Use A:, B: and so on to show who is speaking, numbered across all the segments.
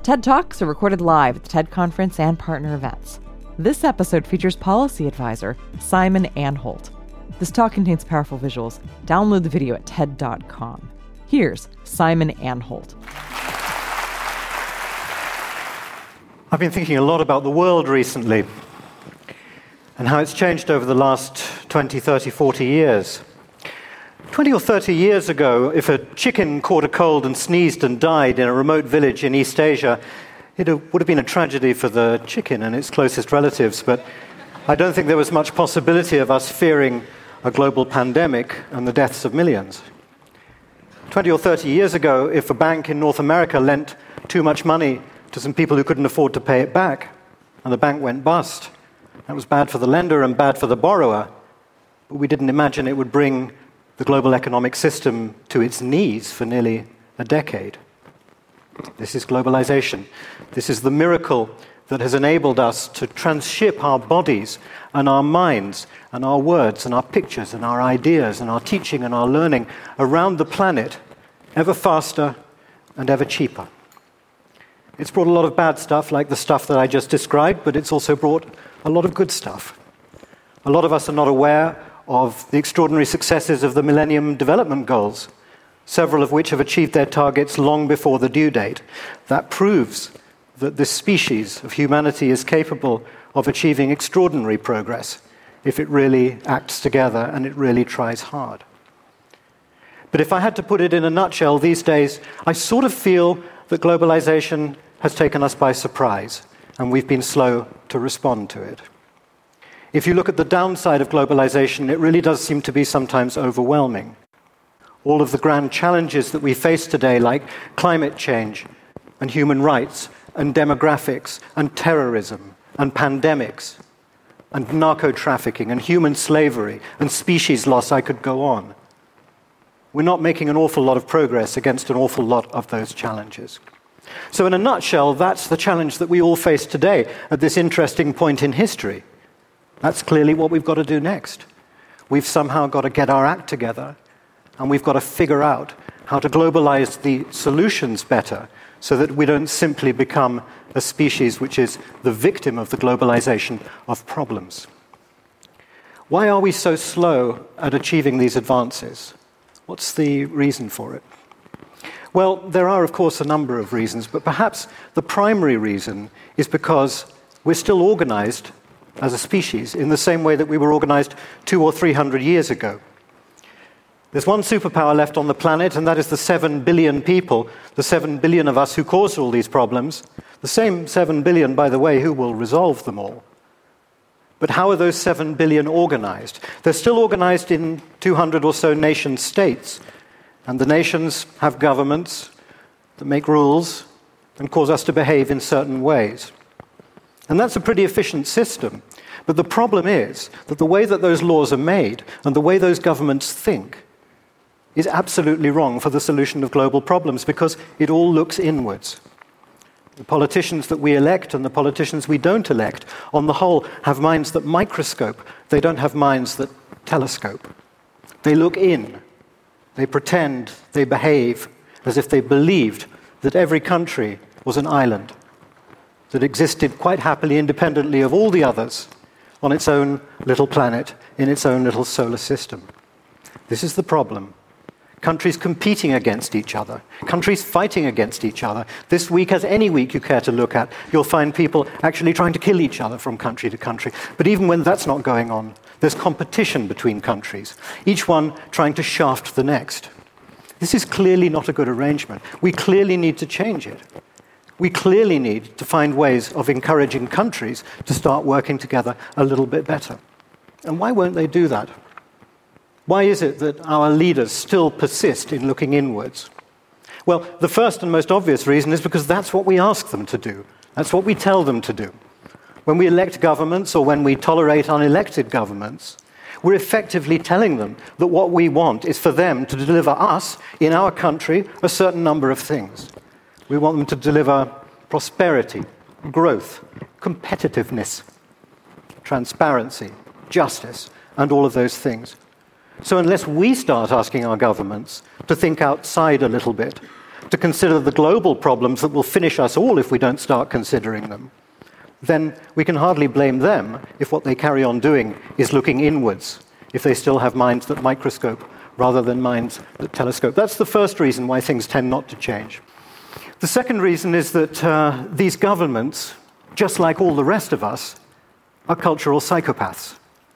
A: TED Talks are recorded live at the TED Conference and partner events. This episode features policy advisor Simon Anholt. This talk contains powerful visuals. Download the video at TED.com. Here's Simon Anholt.
B: I've been thinking a lot about the world recently and how it's changed over the last 20, 30, 40 years. 20 or 30 years ago, if a chicken caught a cold and sneezed and died in a remote village in East Asia, it would have been a tragedy for the chicken and its closest relatives, but I don't think there was much possibility of us fearing a global pandemic and the deaths of millions. 20 or 30 years ago, if a bank in North America lent too much money to some people who couldn't afford to pay it back, and the bank went bust, that was bad for the lender and bad for the borrower, but we didn't imagine it would bring the global economic system to its knees for nearly a decade. This is globalization. This is the miracle that has enabled us to transship our bodies and our minds and our words and our pictures and our ideas and our teaching and our learning around the planet ever faster and ever cheaper. It's brought a lot of bad stuff, like the stuff that I just described, but it's also brought a lot of good stuff. A lot of us are not aware of the extraordinary successes of the Millennium Development Goals, several of which have achieved their targets long before the due date. That proves that this species of humanity is capable of achieving extraordinary progress if it really acts together and it really tries hard. But if I had to put it in a nutshell these days, I sort of feel that globalization has taken us by surprise, and we've been slow to respond to it. If you look at the downside of globalization, it really does seem to be sometimes overwhelming. All of the grand challenges that we face today, like climate change and human rights and demographics and terrorism and pandemics and narco-trafficking and human slavery and species loss, I could go on. We're not making an awful lot of progress against an awful lot of those challenges. So in a nutshell, that's the challenge that we all face today at this interesting point in history. That's clearly what we've got to do next. We've somehow got to get our act together, and we've got to figure out how to globalize the solutions better so that we don't simply become a species which is the victim of the globalization of problems. Why are we so slow at achieving these advances? What's the reason for it? Well, there are, of course, a number of reasons, but perhaps the primary reason is because we're still organized as a species in the same way that we were organized 200 or 300 years ago. There's one superpower left on the planet, and that is the 7 billion people, the 7 billion of us who caused all these problems, the same 7 billion, by the way, who will resolve them all. But how are those 7 billion organized? They're still organized in 200 or so nation states, and the nations have governments that make rules and cause us to behave in certain ways. And that's a pretty efficient system. But the problem is that the way that those laws are made and the way those governments think is absolutely wrong for the solution of global problems because it all looks inwards. The politicians that we elect and the politicians we don't elect, on the whole, have minds that microscope. They don't have minds that telescope. They look in. They pretend, they behave as if they believed that every country was an island that existed quite happily independently of all the others on its own little planet, in its own little solar system. This is the problem. Countries competing against each other, countries fighting against each other. This week, as any week you care to look at, you'll find people actually trying to kill each other from country to country. But even when that's not going on, there's competition between countries, each one trying to shaft the next. This is clearly not a good arrangement. We clearly need to change it. We clearly need to find ways of encouraging countries to start working together a little bit better. And why won't they do that? Why is it that our leaders still persist in looking inwards? Well, the first and most obvious reason is because that's what we ask them to do. That's what we tell them to do. When we elect governments or when we tolerate unelected governments, we're effectively telling them that what we want is for them to deliver us, in our country, a certain number of things. We want them to deliver prosperity, growth, competitiveness, transparency, justice, and all of those things. So unless we start asking our governments to think outside a little bit, to consider the global problems that will finish us all if we don't start considering them, then we can hardly blame them if what they carry on doing is looking inwards, if they still have minds that microscope rather than minds that telescope. That's the first reason why things tend not to change. The second reason is that these governments, just like all the rest of us, are cultural psychopaths.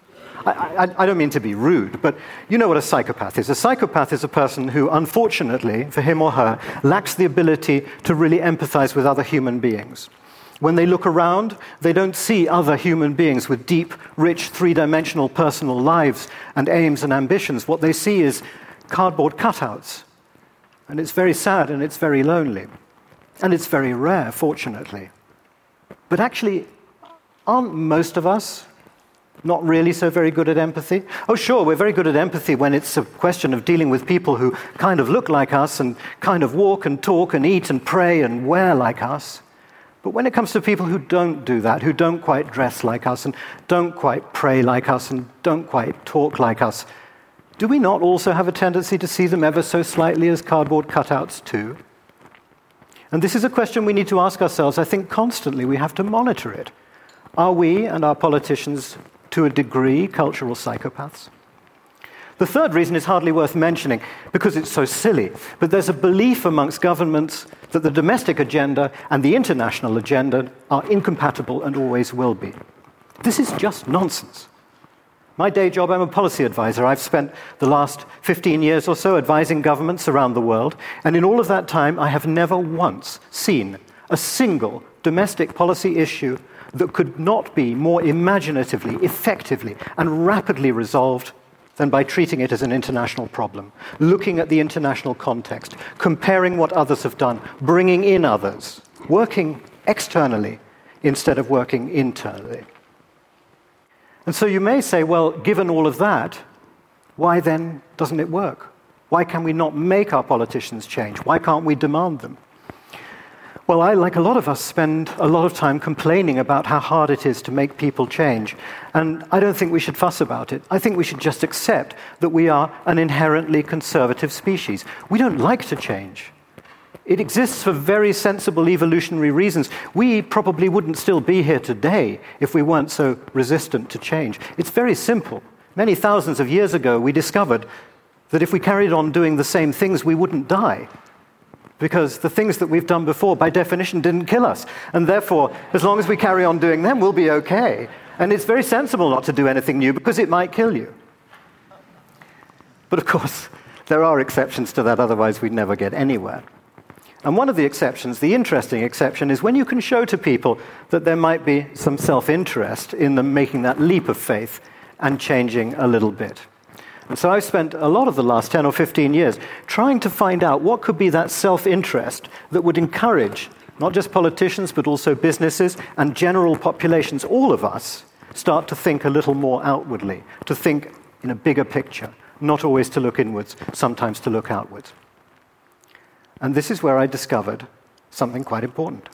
B: I don't mean to be rude, but you know what a psychopath is. A psychopath is a person who, unfortunately, for him or her, lacks the ability to really empathize with other human beings. When they look around, they don't see other human beings with deep, rich, three-dimensional personal lives and aims and ambitions. What they see is cardboard cutouts. And it's very sad and it's very lonely. And it's very rare, fortunately. But actually, aren't most of us not really so very good at empathy? Oh, sure, we're very good at empathy when it's a question of dealing with people who kind of look like us and kind of walk and talk and eat and pray and wear like us. But when it comes to people who don't do that, who don't quite dress like us and don't quite pray like us and don't quite talk like us, do we not also have a tendency to see them ever so slightly as cardboard cutouts too? And this is a question we need to ask ourselves. I think constantly we have to monitor it. Are we and our politicians, to a degree, cultural psychopaths? The third reason is hardly worth mentioning because it's so silly, but there's a belief amongst governments that the domestic agenda and the international agenda are incompatible and always will be. This is just nonsense. My day job, I'm a policy advisor. I've spent the last 15 years or so advising governments around the world, and in all of that time, I have never once seen a single domestic policy issue that could not be more imaginatively, effectively, and rapidly resolved than by treating it as an international problem, looking at the international context, comparing what others have done, bringing in others, working externally instead of working internally. And so you may say, well, given all of that, why then doesn't it work? Why can we not make our politicians change? Why can't we demand them? Well, I, like a lot of us, spend a lot of time complaining about how hard it is to make people change. And I don't think we should fuss about it. I think we should just accept that we are an inherently conservative species. We don't like to change. It exists for very sensible evolutionary reasons. We probably wouldn't still be here today if we weren't so resistant to change. It's very simple. Many thousands of years ago, we discovered that if we carried on doing the same things, we wouldn't die. Because the things that we've done before, by definition, didn't kill us. And therefore, as long as we carry on doing them, we'll be okay. And it's very sensible not to do anything new because it might kill you. But of course, there are exceptions to that, otherwise we'd never get anywhere. And one of the exceptions, the interesting exception, is when you can show to people that there might be some self-interest in them making that leap of faith and changing a little bit. And so I've spent a lot of the last 10 or 15 years trying to find out what could be that self-interest that would encourage not just politicians, but also businesses and general populations, all of us, start to think a little more outwardly, to think in a bigger picture, not always to look inwards, sometimes to look outwards. And this is where I discovered something quite important.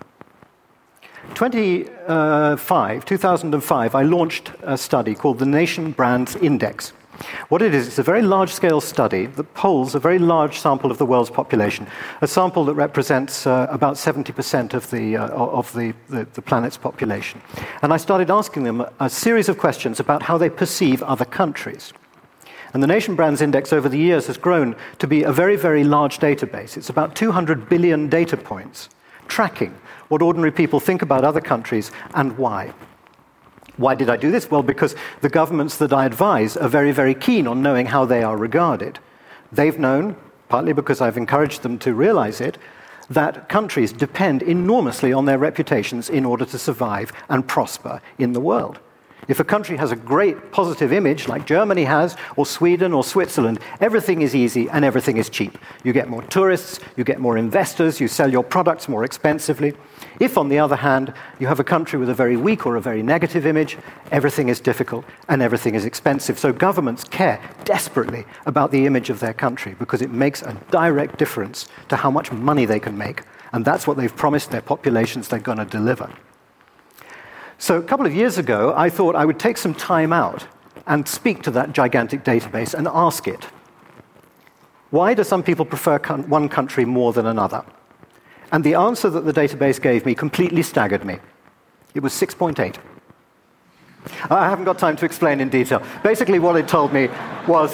B: 2005, I launched a study called the Nation Brands Index. What it is, it's a very large-scale study that polls a very large sample of the world's population, a sample that represents about 70% of the planet's population. And I started asking them a series of questions about how they perceive other countries. And the Nation Brands Index over the years has grown to be a very, very large database. It's about 200 billion data points tracking what ordinary people think about other countries and why. Why did I do this? Well, because the governments that I advise are very, very keen on knowing how they are regarded. They've known, partly because I've encouraged them to realize it, that countries depend enormously on their reputations in order to survive and prosper in the world. If a country has a great positive image, like Germany has, or Sweden or Switzerland, everything is easy and everything is cheap. You get more tourists, you get more investors, you sell your products more expensively. If, on the other hand, you have a country with a very weak or a very negative image, everything is difficult and everything is expensive. So governments care desperately about the image of their country because it makes a direct difference to how much money they can make. And that's what they've promised their populations they're going to deliver. So a couple of years ago, I thought I would take some time out and speak to that gigantic database and ask it, Why do some people prefer one country more than another? And the answer that the database gave me completely staggered me. It was 6.8. I haven't got time to explain in detail. Basically, what it told me was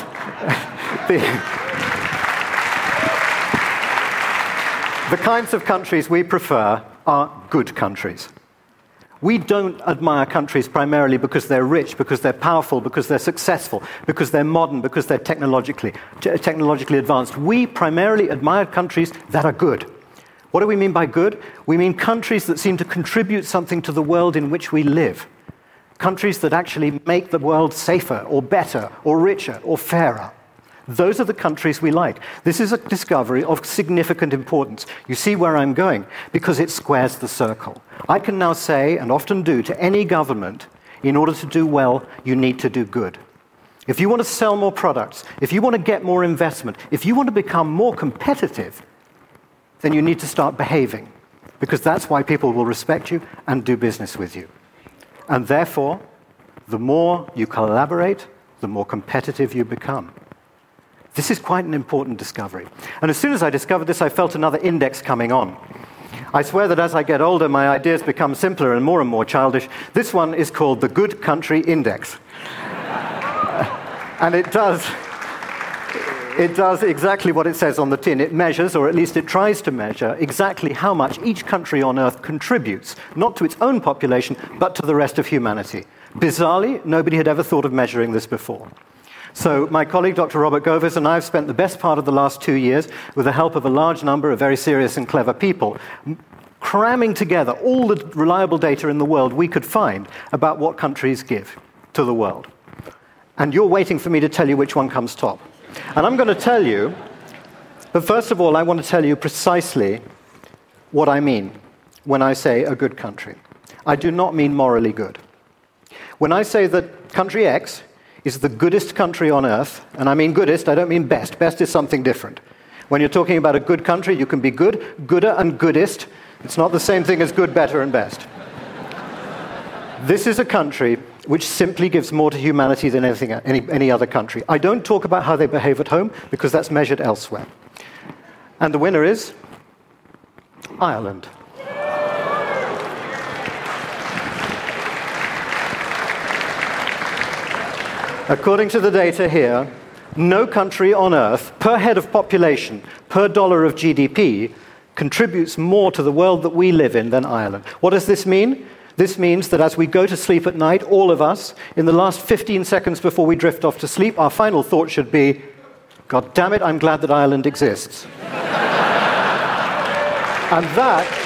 B: the kinds of countries we prefer are good countries. We don't admire countries primarily because they're rich, because they're powerful, because they're successful, because they're modern, because they're technologically advanced. We primarily admire countries that are good. What do we mean by good? We mean countries that seem to contribute something to the world in which we live. Countries that actually make the world safer, or better, or richer, or fairer. Those are the countries we like. This is a discovery of significant importance. You see where I'm going? Because it squares the circle. I can now say, and often do, to any government, in order to do well, you need to do good. If you want to sell more products, if you want to get more investment, if you want to become more competitive, then you need to start behaving. Because that's why people will respect you and do business with you. And therefore, the more you collaborate, the more competitive you become. This is quite an important discovery. And as soon as I discovered this, I felt another index coming on. I swear that as I get older, my ideas become simpler and more childish. This one is called the Good Country Index. And it does exactly what it says on the tin. It measures, or at least it tries to measure, exactly how much each country on Earth contributes, not to its own population, but to the rest of humanity. Bizarrely, nobody had ever thought of measuring this before. So my colleague, Dr. Robert Govis, and I have spent the best part of the last 2 years, with the help of a large number of very serious and clever people, cramming together all the reliable data in the world we could find about what countries give to the world. And you're waiting for me to tell you which one comes top. And I'm going to tell you, but first of all, I want to tell you precisely what I mean when I say a good country. I do not mean morally good. When I say that country X is the goodest country on Earth, and I mean goodest, I don't mean best. Best is something different. When you're talking about a good country, you can be good, gooder, and goodest. It's not the same thing as good, better, and best. This is a country which simply gives more to humanity than any other country. I don't talk about how they behave at home, because that's measured elsewhere. And the winner is Ireland. According to the data here, no country on Earth, per head of population, per dollar of GDP, contributes more to the world that we live in than Ireland. What does this mean? This means that as we go to sleep at night, all of us, in the last 15 seconds before we drift off to sleep, our final thought should be, God damn it, I'm glad that Ireland exists. And that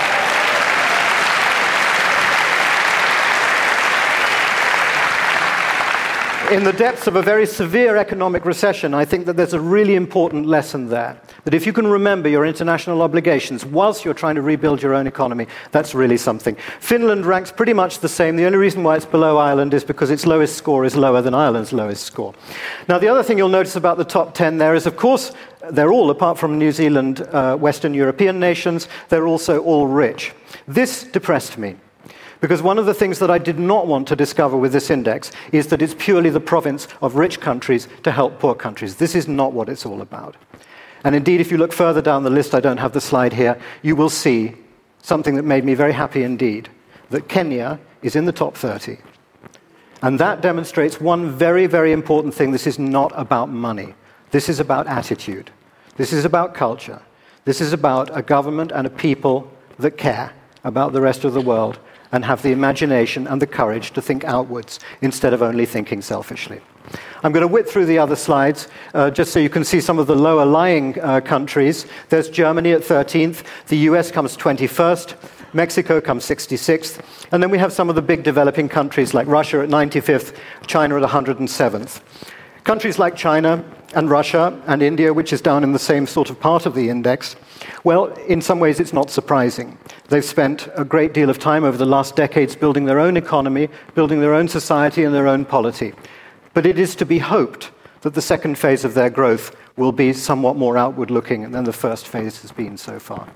B: in the depths of a very severe economic recession, I think that there's a really important lesson there. That if you can remember your international obligations whilst you're trying to rebuild your own economy, that's really something. Finland ranks pretty much the same. The only reason why it's below Ireland is because its lowest score is lower than Ireland's lowest score. Now, the other thing you'll notice about the top 10 there is, of course, they're all, apart from New Zealand, Western European nations, they're also all rich. This depressed me. Because one of the things that I did not want to discover with this index is that it's purely the province of rich countries to help poor countries. This is not what it's all about. And indeed, if you look further down the list, I don't have the slide here, you will see something that made me very happy indeed, that Kenya is in the top 30. And that demonstrates one very, very important thing. This is not about money. This is about attitude. This is about culture. This is about a government and a people that care about the rest of the world and have the imagination and the courage to think outwards instead of only thinking selfishly. I'm going to whip through the other slides just so you can see some of the lower-lying countries. There's Germany at 13th, the US comes 21st, Mexico comes 66th, and then we have some of the big developing countries like Russia at 95th, China at 107th. Countries like China and Russia and India, which is down in the same sort of part of the index, well, in some ways it's not surprising. They've spent a great deal of time over the last decades building their own economy, building their own society and their own polity. But it is to be hoped that the second phase of their growth will be somewhat more outward-looking than the first phase has been so far.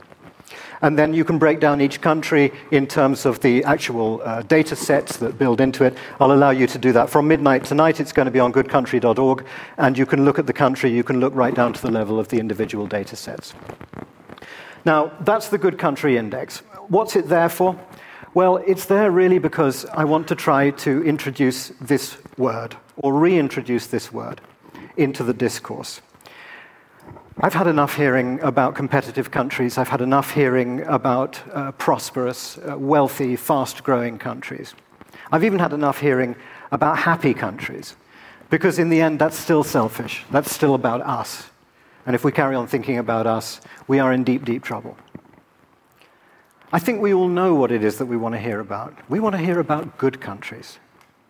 B: And then you can break down each country in terms of the actual data sets that build into it. I'll allow you to do that. From midnight tonight, it's going to be on goodcountry.org, and you can look at the country, you can look right down to the level of the individual data sets. Now, that's the Good Country Index. What's it there for? Well, it's there really because I want to try to introduce this word, or reintroduce this word, into the discourse. I've had enough hearing about competitive countries. I've had enough hearing about prosperous, wealthy, fast-growing countries. I've even had enough hearing about happy countries, because in the end, that's still selfish. That's still about us. And if we carry on thinking about us, we are in deep, deep trouble. I think we all know what it is that we want to hear about. We want to hear about good countries.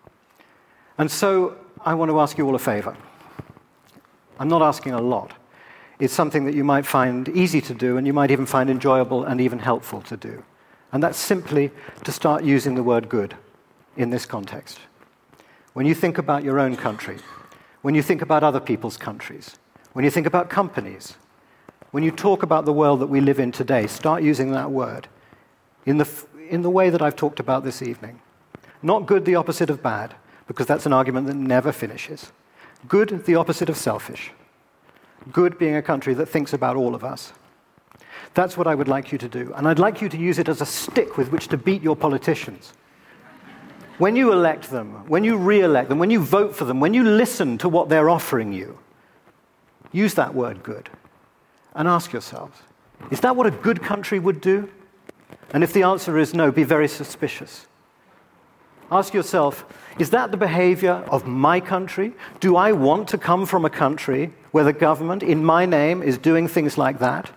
B: And so I want to ask you all a favor. I'm not asking a lot. It's something that you might find easy to do, and you might even find enjoyable and even helpful to do. And that's simply to start using the word good in this context. When you think about your own country, when you think about other people's countries, when you think about companies, when you talk about the world that we live in today, start using that word in the way that I've talked about this evening. Not good, the opposite of bad, because that's an argument that never finishes. Good, the opposite of selfish. Good being a country that thinks about all of us. That's what I would like you to do. And I'd like you to use it as a stick with which to beat your politicians. When you elect them, when you re-elect them, when you vote for them, when you listen to what they're offering you, use that word good. And ask yourselves, is that what a good country would do? And if the answer is no, be very suspicious. Ask yourself, is that the behavior of my country? Do I want to come from a country where the government, in my name, is doing things like that?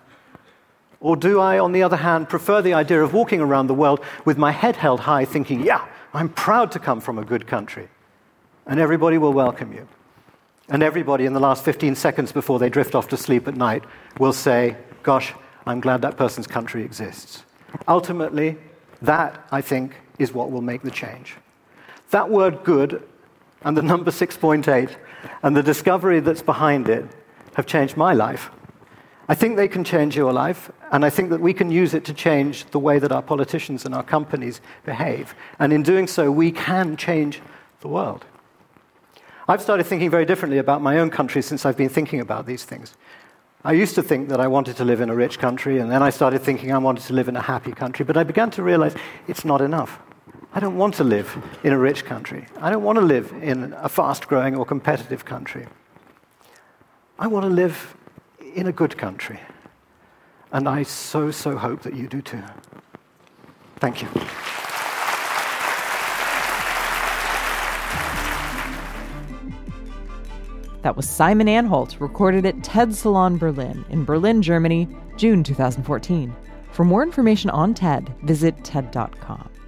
B: Or do I, on the other hand, prefer the idea of walking around the world with my head held high, thinking, yeah, I'm proud to come from a good country, and everybody will welcome you. And everybody in the last 15 seconds before they drift off to sleep at night will say, gosh, I'm glad that person's country exists. Ultimately, that, I think, is what will make the change. That word good and the number 6.8 and the discovery that's behind it have changed my life. I think they can change your life, and I think that we can use it to change the way that our politicians and our companies behave. And in doing so, we can change the world. I've started thinking very differently about my own country since I've been thinking about these things. I used to think that I wanted to live in a rich country, and then I started thinking I wanted to live in a happy country, but I began to realize it's not enough. I don't want to live in a rich country. I don't want to live in a fast-growing or competitive country. I want to live in a good country. And I so hope that you do too. Thank you.
A: That was Simon Anholt, recorded at TED Salon Berlin in Berlin, Germany, June 2014. For more information on TED, visit TED.com.